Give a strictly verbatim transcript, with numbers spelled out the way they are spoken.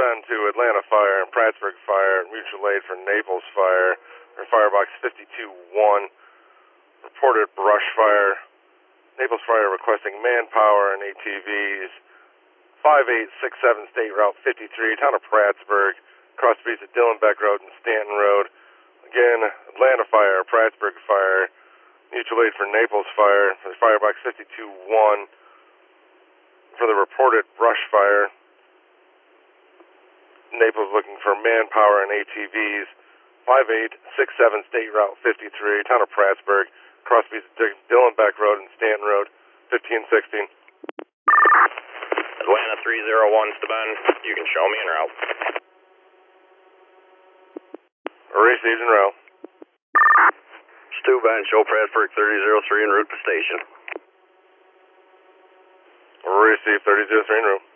Ben to Atlanta Fire and Prattsburg Fire, mutual aid for Naples Fire, or Firebox fifty-two one. Reported brush fire. Naples Fire requesting manpower and A T Vs. five eight six seven State Route fifty-three, town of Prattsburg, cross streets at Dillenbeck Road and Stanton Road. Again, Atlanta Fire, Prattsburg Fire, mutual aid for Naples Fire, for the Firebox fifty-two one. For the reported brush fire, Naples looking for manpower and A T Vs. five eight six seven State Route fifty-three, town of Prattsburg, cross streets at Dillenbeck Road and Stanton Road, fifteen sixteen. Atlanta three zero one, Staben. You can show me en route. Received en route. Stu Ben, show Prattsburg thirty oh three en route to station. Received thirty oh three en route.